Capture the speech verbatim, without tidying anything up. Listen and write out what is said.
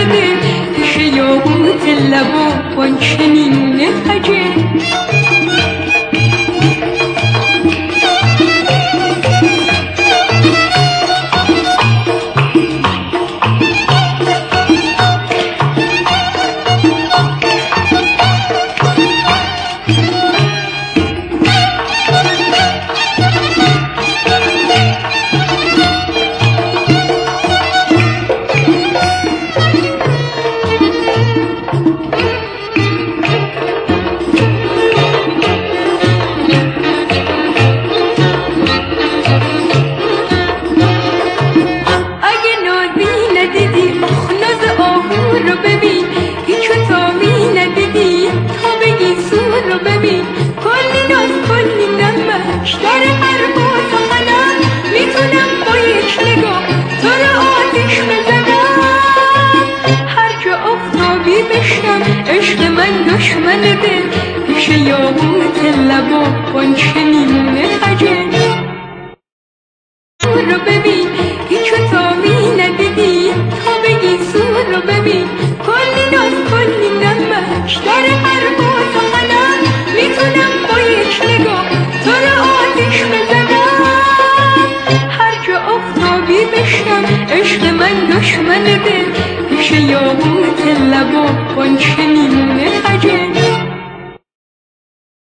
دل، پیش یاقوت لب و غنچه نیمونه خجل. عشق من دشمن دل، پیش یاقوت لب و غنچه نیمونه خجل. سور رو ببین هیچو تابی ندیدی، تا بگی سور رو ببین کلی ناز کلی نمک در هر باز و قلم. میتونم با یک نگاه تو رو آتیش بزنم، هر جا آفتابی بشم. عشق من دشمن دل، پیش یاقوت لب و غنچه نیمونه خجل.